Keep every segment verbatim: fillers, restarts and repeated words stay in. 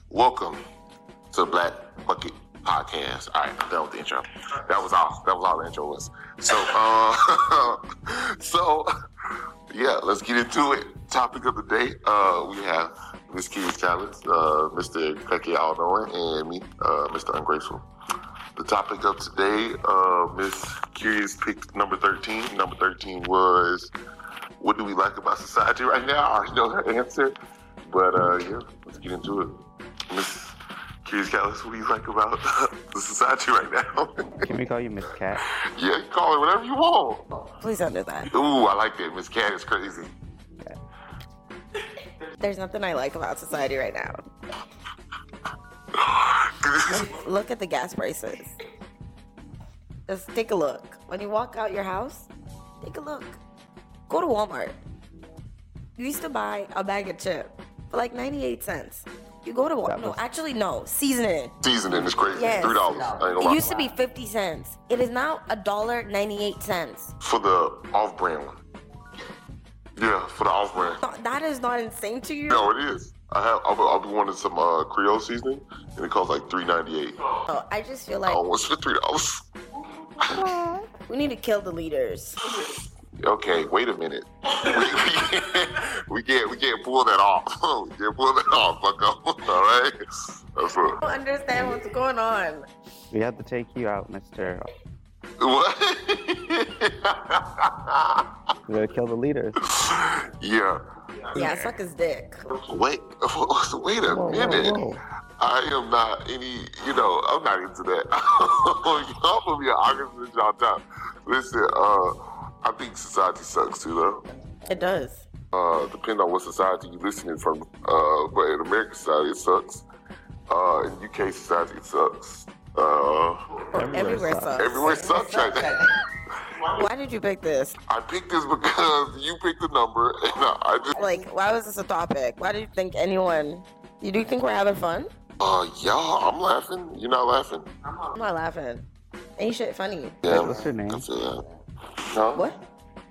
Welcome to the Black Bucket Podcast. All right, I'm done with the intro. That was all. That was all the intro was. So, uh, so yeah, let's get into it. Topic of the day. Uh, we have Miss Curious Challenge, uh, Mister Keke All Knowing, and me, uh, Mister Ungraceful. The topic of today, uh, Miss Curious picked number thirteen. Number thirteen was, what do we like about society right now? I already know her answer, but uh, yeah, let's get into it. Miss Curious Challenge, what do you like about the society right now? Can we call you Miss Cat? Yeah, you call her whatever you want. Please don't do that. Ooh, I like that. Miss Cat is crazy. There's nothing I like about society right now. Look at the gas prices. Just take a look. When you walk out your house, take a look. Go to Walmart. You used to buy a bag of chips for like ninety-eight cents. You go to Walmart. No, actually, no. Seasoning. Seasoning is crazy. Yes. three dollars. I ain't gonna It lie. used to be fifty cents. It is now one dollar and ninety-eight cents. For the off-brand one. Yeah, for the off-brand. No, that is not insane to you? No, it is. I have. I'll, I'll be wanting some uh, Creole seasoning, and it costs like three ninety-eight. Oh, I just feel like Oh, what's for three dollars? we need to kill the leaders. Okay, wait a minute. We, we, can't, we can't. We can't pull that off. We can't pull that off, Bucko. All right. That's what. I don't understand what's going on. We have to take you out, Mister What? We gotta kill the leaders. Yeah. Yeah, suck his dick. Wait. Wait a Whoa, whoa, minute. whoa. I am not any, you know, I'm not into that. Y'all put me in arguments y'all time. Listen, uh, I think society sucks too, though. It does. Uh, depending on what society you're listening from. Uh, but in American society, it sucks. Uh, in U K society, it sucks. Uh, Everywhere, Everywhere sucks. sucks. everywhere sucks right now. Why did you pick this? I picked this because you picked the number, and I just, Like, why was this a topic? Why do you think anyone... You do think we're having fun? uh, yeah, I'm laughing. You're not laughing. I'm not laughing. Ain't shit funny. Yeah, What's your name? I feel that. Huh? What?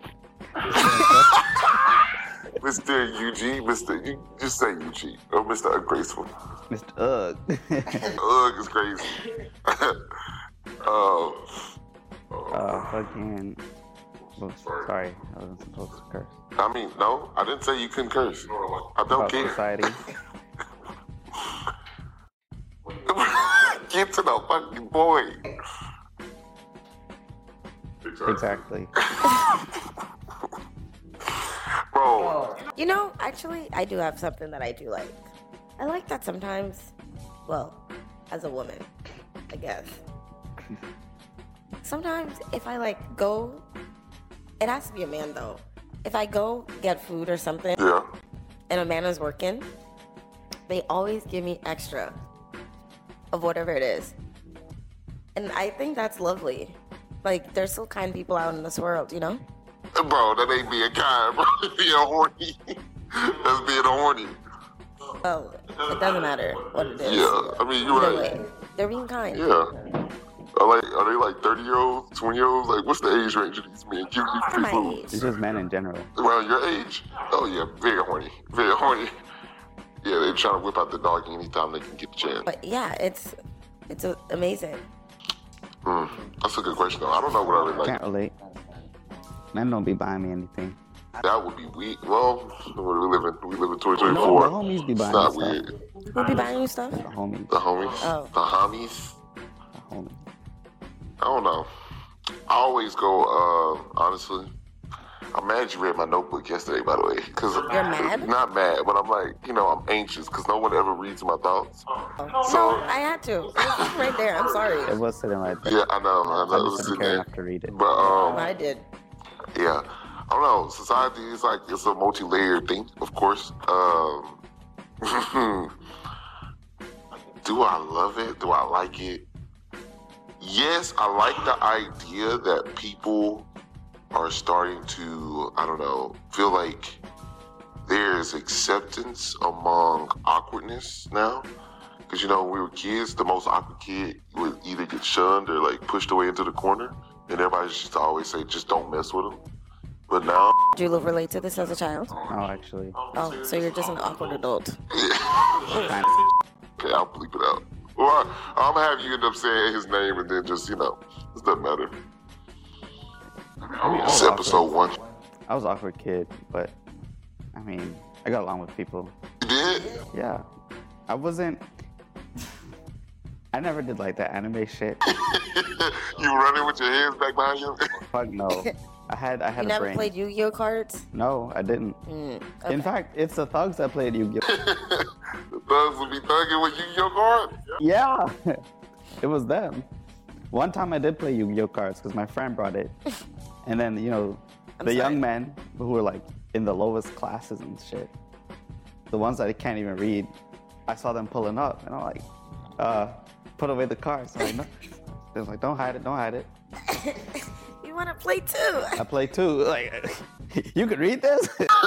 Mister Eugene, Mister You just say Eugene or Mister Ungraceful. Mister Ugg. Ugh, it's crazy. um, uh, fucking. Oops, sorry, I wasn't supposed to curse. I mean, no, I didn't say you couldn't curse. I don't About care. society. Get to the fucking boy. Exactly. Bro, You know, actually, I do have something that I do like. I like that sometimes, well, as a woman, I guess. Sometimes if I, like, go, it has to be a man, though. If I go get food or something, yeah. and a man is working, they always give me extra of whatever it is. And I think that's lovely. Like, there's still kind people out in this world, you know? Bro, that ain't being kind, bro. That's being horny. That's being horny. Well, it doesn't matter what it is. Yeah, I mean, you're Either right. way, they're being kind. Yeah. Are, like, are they like thirty year olds, twenty year olds? Like, what's the age range of these men? Give you free My food. age. It's just men in general. Around your age? Oh, yeah, very horny. Very horny. Yeah, they're trying to whip out the dog anytime they can get the chance. But yeah, it's it's a- amazing. Mm, that's a good question, though. I don't know what I would like. Can't relate. Men don't be buying me anything. That would be weird. Well, we live in we live in twenty No, twenty-four. the homies be It's buying not me stuff. weird. Who be buying you stuff? The homies. The homies, Oh. the homies. The homies. I don't know. I always go. Uh, honestly, I'm mad you read my notebook yesterday. By the way, because You're mad? Not mad, but I'm like, you know, I'm anxious because no one ever reads my thoughts. Oh. So- No, I had to. It's right there. I'm sorry. It was sitting right there. Yeah, I know. I know. I it was just sitting didn't care there. enough to read it. But um, I did. yeah, I don't know. Society is like it's a multi-layered thing, of course. Um, do I love it? Do I like it? Yes, I like the idea that people are starting to, I don't know, feel like there's acceptance among awkwardness now. Because, you know, when we were kids, the most awkward kid would either get shunned or, like, pushed away into the corner. And everybody used to always say, just don't mess with them. But now... Do you relate to this as a child? Oh, actually. Oh, so you're just an awkward adult. Kind of. Okay, I'll bleep it out. Or I'm gonna have you end up saying his name and then just, you know, it doesn't matter. I mean, I It's was episode awkward. one. I was an awkward kid, but I mean, I got along with people. You did? Yeah. I wasn't. I never did like that anime shit. You running with your hands back behind you? Fuck no. I had I had You a never brain. played Yu-Gi-Oh cards? No, I didn't. Mm, In okay. fact, it's the thugs that played Yu-Gi-Oh. The thugs would be thugging with Yu-Gi-Oh cards? Yeah, it was them. One time I did play Yu-Gi-Oh cards because my friend brought it, and then you know, I'm the sorry. young men who were like in the lowest classes and shit, the ones that I can't even read, I saw them pulling up, and I'm like, uh, put away the cards. I'm like, no. They was like, don't hide it, don't hide it. You want to play too? I play too. Like, you could read this.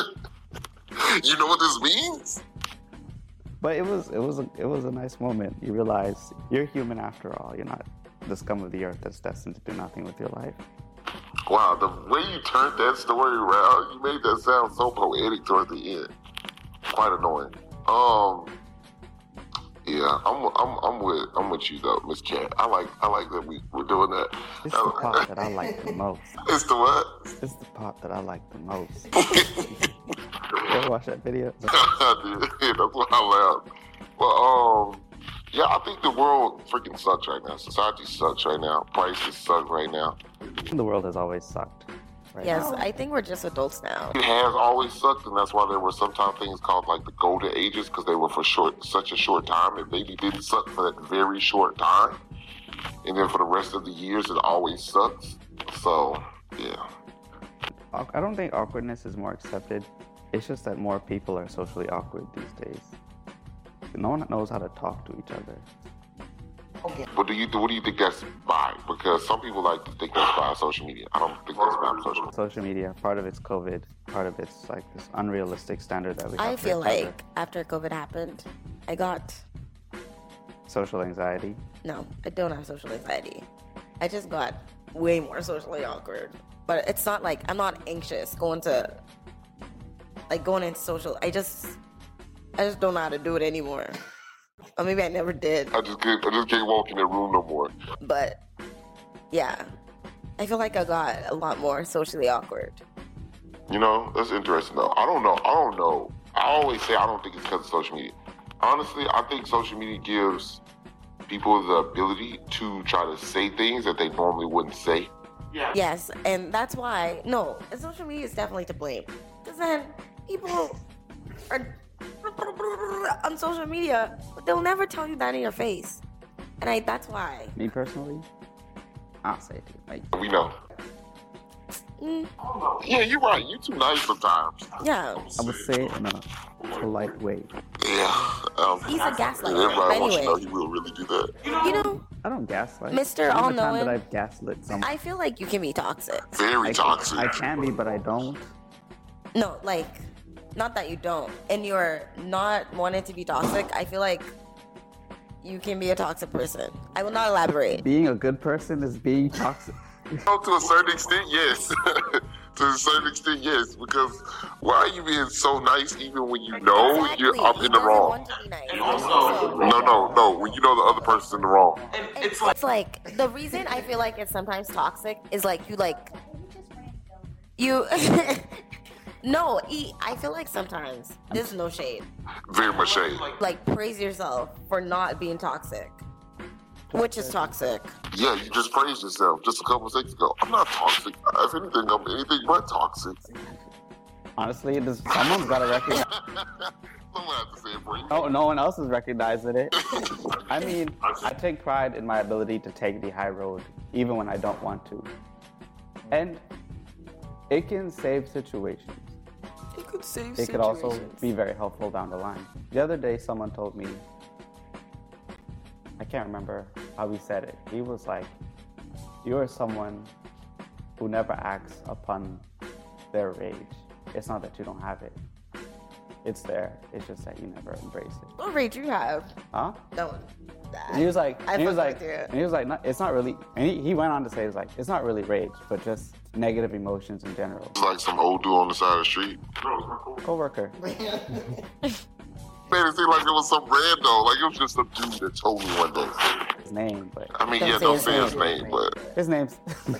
You know what this means? But it was it was a, it was a nice moment. You realize you're human after all. You're not the scum of the earth that's destined to do nothing with your life. Wow, the way you turned that story around, you made that sound so poetic toward the end. Quite annoying. Um, yeah, I'm I'm I'm with I'm with you though, Miss Cat. I like I like that we we're doing that. It's the part that I like the most. It's the what? It's the part that I like the most. You ever watch that video? I did. That's why I laughed. Well, um, yeah, I think the world freaking sucks right now. Society sucks right now. Prices suck right now. The world has always sucked. Right Yes, now. I think we're just adults now. It has always sucked, and that's why there were sometimes things called like the golden ages because they were for short, such a short time. It maybe didn't suck for that very short time, and then for the rest of the years, it always sucks. So, yeah. Awk- I don't think awkwardness is more accepted. It's just that more people are socially awkward these days. No one knows how to talk to each other. What do you what do you think that's by? Because some people like to think that's by social media. I don't think that's by social media. Social media, part of it's COVID, part of it's like this unrealistic standard that we have I for feel each other. like after COVID happened, I got Social anxiety. no, I don't have social anxiety. I just got way more socially awkward. But it's not like I'm not anxious going to like going into social. I just I just don't know how to do it anymore. Or maybe I never did. I just can't I just can't walk in that room no more. But yeah, I feel like I got a lot more socially awkward. You know, that's interesting though. I don't know. I don't know. I always say I don't think it's because of social media. Honestly, I think social media gives people the ability to try to say things that they normally wouldn't say. Yes, and that's why no, social media is definitely to blame. Because then people are on social media, but they'll never tell you that in your face. And I that's why. Me personally, I'll say it to you. Like, We know. Mm, Yeah, you're right. You too nice sometimes. yeah. I would say it in a polite way. Yeah. Um, He's a gaslighter. and everybody wants to know Anyway. he will really do that. You know, I don't gaslight. Mister The only time All-Knowing, that I've gaslit someone. I feel like you can be toxic. Very I, toxic. I can be, but I don't. No, like, not that you don't. And you're not wanting to be toxic. I feel like you can be a toxic person. I will not elaborate. Being a good person is being toxic. Oh, to a certain extent, yes. To a certain extent, yes. Because why are you being so nice even when you know Exactly. you're up He in the doesn't wrong? want to be nice. also- No, no, no. When you know the other person's in the wrong. And It's, it's like, it's like the reason I feel like it's sometimes toxic is like you like you. No, e, I feel like sometimes there's no shade. Very much shade. Like praise yourself for not being toxic, which is toxic. Yeah, you just praised yourself just a couple seconds ago. I'm not toxic. If anything, I'm anything but toxic. Honestly, this, someone's got to recognize. Someone has to say it for you. No, no one else is recognizing it. I mean, I take pride in my ability to take the high road, even when I don't want to. And it can save situations. It could save It could also be very helpful down the line. The other day, someone told me, I can't remember how he said it. He was like, you are someone who never acts upon their rage. It's not that you don't have it. It's there. It's just that you never embrace it. What rate you have? Huh? No. And he was like, I and he was fuck like, with you. and he was like, not, it's not really. And he, he went on to say, it's like, it's not really rage, but just negative emotions in general. It's like some old dude on the side of the street. Coworker. made it seem like it was some rando. Like it was just some dude that told me one day. His name, but I mean, Don't yeah, say don't his say his name. name, but his name's.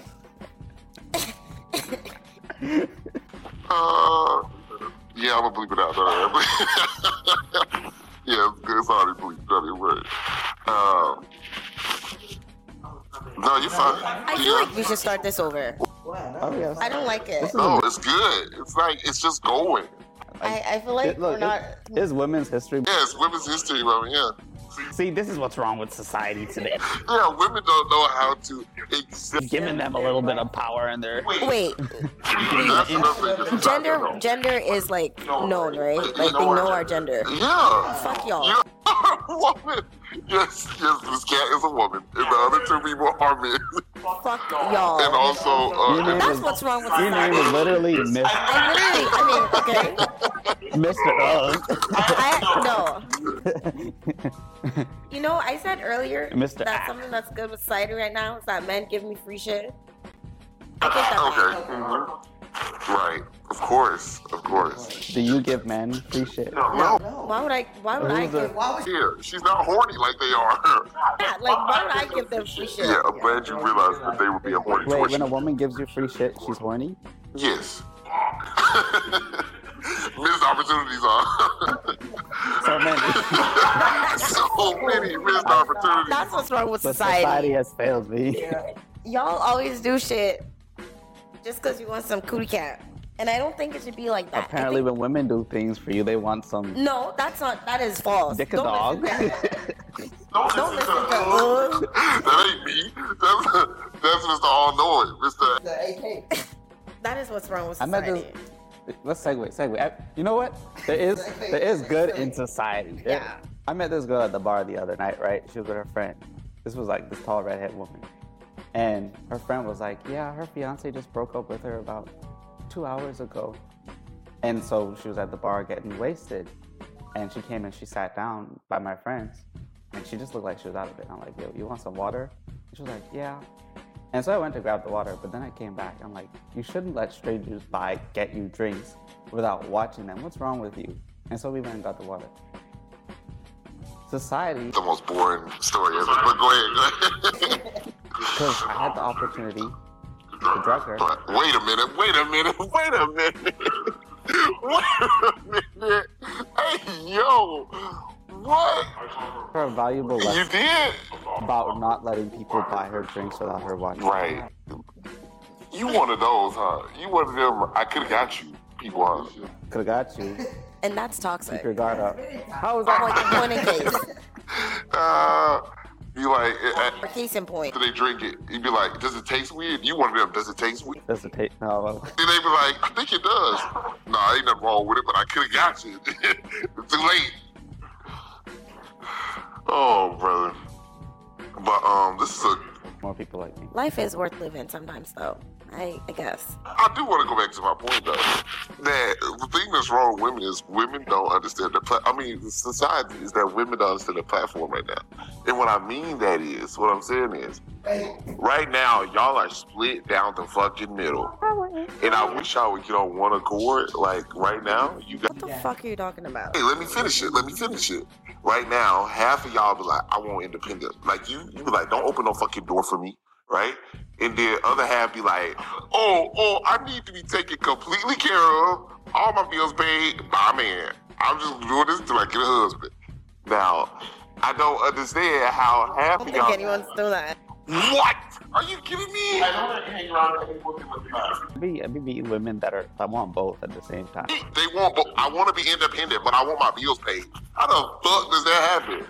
uh, yeah, I'm gonna bleep it out. Don't I? Yeah, it's good. It's already bleeped. Don't worry. Um, no, you're fine. I feel like we should start this over. Oh yes. I don't like it. No, it's good. It's like it's just going. I, I feel like It- look, we're not. it- it's women's history. Yeah, it's women's history, bro. Yeah. See, this is what's wrong with society today. Yeah, women don't know how to accept. Giving them a little bit of power in their. Wait, That's another thing. gender gender is like known, right? Like they know our gender. Yeah. Fuck y'all. You're a woman. Yes, yes, this cat is a woman. And the other two people are men. Fuck y'all. And also, uh, Your name That's is- what's wrong with Your name society. is literally Miss I literally, I mean, okay. Mister Ugg. I no. You know, I said earlier Mister that Ass. something that's good with society right now is that men give me free shit. I think that's okay. Mhm. Right. Of course. Of course. Do you give men free shit? No. Why would I? Why would I Who's the- give? Here, she's not horny like they are. Yeah, like why would I give them free shit? Yeah, I'm glad you realized that they would be a horny Wait, towards when a you. woman gives you free shit, she's horny? Yes. Missed opportunities, huh? So many. So many missed opportunities. That's what's wrong with But society. society has failed me. Y'all always do shit just because you want some cootie cat, and I don't think it should be like that. I Apparently, think- when women do things for you, they want some no, that's not. That is false. dick a Don't dog. listen to- Don't listen to. Uh, That ain't me. That's, that's Mister All Knowing. Mister that is what's wrong with I met society. this. Let's segue. Segue. I, you know what? There is there is good in society. There- Yeah. I met this girl at the bar the other night. Right? She was with her friend. This was like this tall redhead woman, and her friend was like, "Yeah, her fiance just broke up with her about two hours ago," and so she was at the bar getting wasted, and she came and she sat down by my friends, and she just looked like she was out of it. I'm like, "Yo, you want some water?" And she was like, "Yeah." And so I went to grab the water, but then I came back. I'm like, you shouldn't let strangers buy, get you drinks without watching them. What's wrong with you? And so we went and got the water. Society, The most boring story ever. But go ahead. Go ahead. because I had the opportunity to drug her. But wait a minute. Wait a minute. Wait a minute. Wait a minute. Hey, yo. What? For a valuable You lesson did? about not letting people buy her drinks without her watching. Right. You one of those, huh? You one of them. I could have got you, people, huh? Could have got you. And that's Keep toxic. your guard up. How is that? Point, point in case. Uh, you like, uh, For case in point. after they drink it, you'd be like, does it taste weird? You one of them, does it taste weird? Does it take? No. well, And they be like, I think it does. Nah, ain't nothing wrong with it, but I could have got you. It's too late. Oh, brother. But um, this is a. More people like me. Life is worth living sometimes, though. I, I guess. I do want to go back to my point though. That the thing that's wrong with women is women don't understand the. Pla- I mean, the society is that women don't understand the platform right now. And what I mean that is, what I'm saying is, right now y'all are split down the fucking middle. And I wish I would get on one accord. Like right now, you got. What the fuck are you talking about? Hey, let me finish it. Let me finish it. Right now, half of y'all be like, I want independent. Like you, you be like, don't open no fucking door for me, right? And then other half be like, oh, oh, I need to be taken completely care of. All my bills paid by a man. I'm just doing this till I get a husband. Now, I don't understand how I half don't of think y'all. anyone's doing that. What? Are you kidding me? Be, be, be women that are that want both at the same time. They want, but I want to be independent, but I want my bills paid. How the fuck does that happen?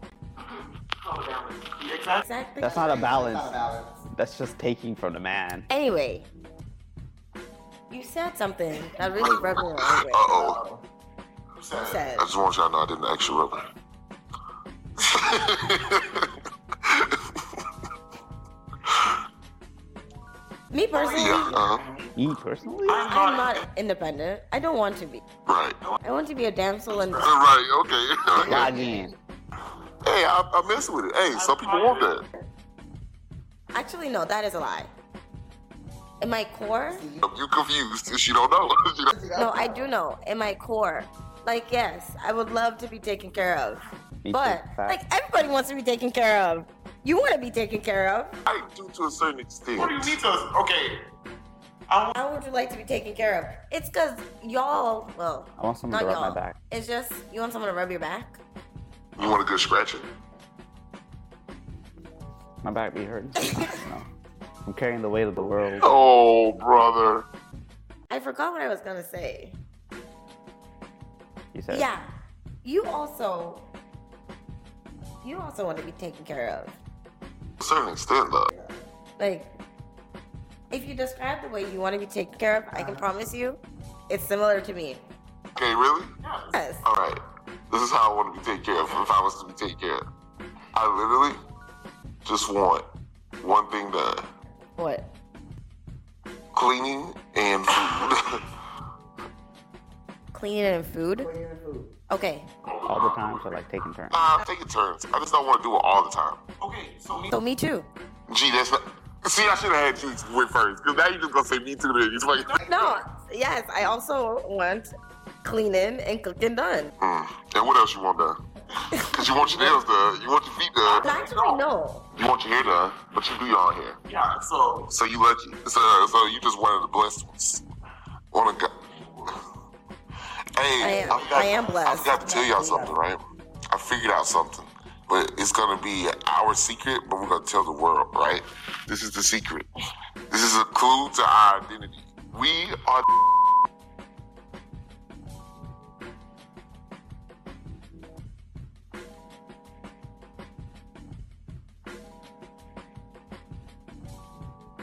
Exactly. That's not a balance. That's just taking from the man. Anyway, you said something that really rubbed me the wrong way. Uh oh. You said, I just want y'all to know I didn't actually rub me personally, Yeah, uh-huh. Me personally? I'm not independent. I don't want to be. Right. I want to be a damsel in distress. Right, okay. okay. Again. Hey, I, I mess with it. Hey, some people want that. Actually, no, that is a lie. In my core, You confused. She don't know. She don't- no, I do know. In my core, Like, yes, I would love to be taken care of. Me But, too, facts. like, everybody wants to be taken care of. You want to be taken care of. I do to a certain extent. What do you need to? Okay. I want, How would you like to be taken care of? It's because y'all, well, I want someone not to rub y'all. my back. It's just, you want someone to rub your back? You want a good scratching? My back be hurting. sometimes, you know. I'm carrying the weight of the world. Oh, brother. I forgot what I was going to say. You said. Yeah. You also, you also want to be taken care of. To a certain extent, though. Like, if you describe the way you want to be taken care of, I can promise you, it's similar to me. Okay, really? Yes. All right. This is how I want to be taken care of if I was to be taken care of. I literally just want one thing done. What? Cleaning and food. Cleaning and food? Okay. All the time, so like taking turns. Nah, I'm taking turns. I just don't want to do it all the time. okay, so me. So me too. Gee, that's not... See, I should have had you went first, because now you're just going to say me too. Then. It's like... No, yes, I also want cleaning and cooking done. Mm. And what else you want done? Because you want your nails done, you want your feet done, Actually, no. you want your hair done, but you do your own hair. Yeah, so. So you lucky. So, so you just one of the blessed ones. Wanna go? Hey, I am- I, forgot, I am blessed. I forgot to tell y'all something, right? I figured out something, but it's gonna be our secret, but we're gonna tell the world, right? This is the secret. This is a clue to our identity. We are